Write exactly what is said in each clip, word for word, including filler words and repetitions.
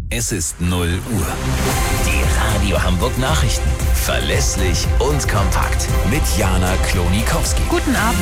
Es ist null Uhr. Die Radio Hamburg Nachrichten. Verlässlich und kompakt. Mit Jana Klonikowski. Guten Abend.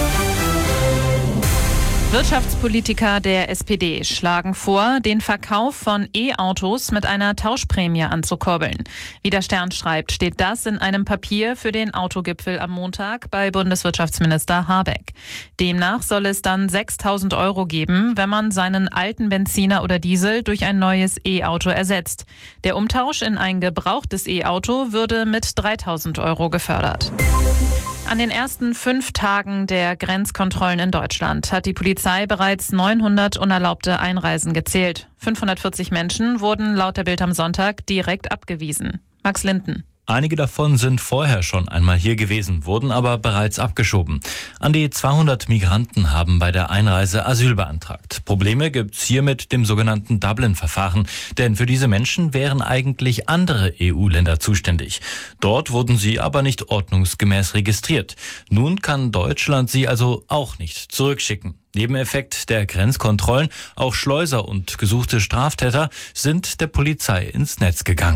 Wirtschaftspolitiker der S P D schlagen vor, den Verkauf von E-Autos mit einer Tauschprämie anzukurbeln. Wie der Stern schreibt, steht das in einem Papier für den Autogipfel am Montag bei Bundeswirtschaftsminister Habeck. Demnach soll es dann sechstausend Euro geben, wenn man seinen alten Benziner oder Diesel durch ein neues E-Auto ersetzt. Der Umtausch in ein gebrauchtes E-Auto würde mit dreitausend Euro gefördert. An den ersten fünf Tagen der Grenzkontrollen in Deutschland hat die Polizei bereits neunhundert unerlaubte Einreisen gezählt. fünfhundertvierzig Menschen wurden laut der Bild am Sonntag direkt abgewiesen. Max Linden. Einige davon sind vorher schon einmal hier gewesen, wurden aber bereits abgeschoben. An die zweihundert Migranten haben bei der Einreise Asyl beantragt. Probleme gibt's hier mit dem sogenannten Dublin-Verfahren, denn für diese Menschen wären eigentlich andere E U-Länder zuständig. Dort wurden sie aber nicht ordnungsgemäß registriert. Nun kann Deutschland sie also auch nicht zurückschicken. Nebeneffekt der Grenzkontrollen, auch Schleuser und gesuchte Straftäter sind der Polizei ins Netz gegangen.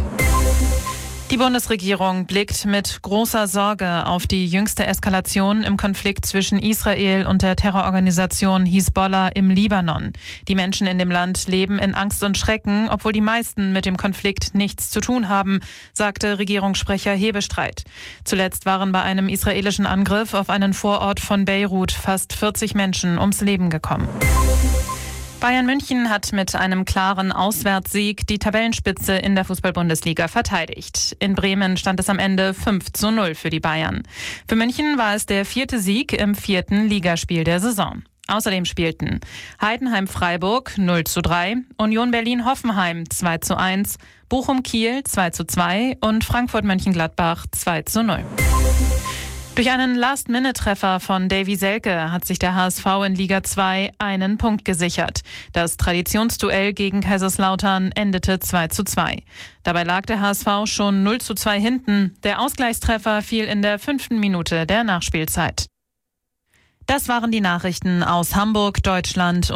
Die Bundesregierung blickt mit großer Sorge auf die jüngste Eskalation im Konflikt zwischen Israel und der Terrororganisation Hisbollah im Libanon. Die Menschen in dem Land leben in Angst und Schrecken, obwohl die meisten mit dem Konflikt nichts zu tun haben, sagte Regierungssprecher Hebestreit. Zuletzt waren bei einem israelischen Angriff auf einen Vorort von Beirut fast vierzig Menschen ums Leben gekommen. Bayern München hat mit einem klaren Auswärtssieg die Tabellenspitze in der Fußball-Bundesliga verteidigt. In Bremen stand es am Ende fünf zu null für die Bayern. Für München war es der vierte Sieg im vierten Ligaspiel der Saison. Außerdem spielten Heidenheim-Freiburg null zu drei, Union Berlin-Hoffenheim zwei zu eins, Bochum-Kiel zwei zu zwei und Frankfurt-Mönchengladbach zwei zu null. Durch einen Last-Minute-Treffer von Davy Selke hat sich der H S V in Liga zwei einen Punkt gesichert. Das Traditionsduell gegen Kaiserslautern endete zwei zu zwei. Dabei lag der H S V schon null zu zwei hinten. Der Ausgleichstreffer fiel in der fünften Minute der Nachspielzeit. Das waren die Nachrichten aus Hamburg, Deutschland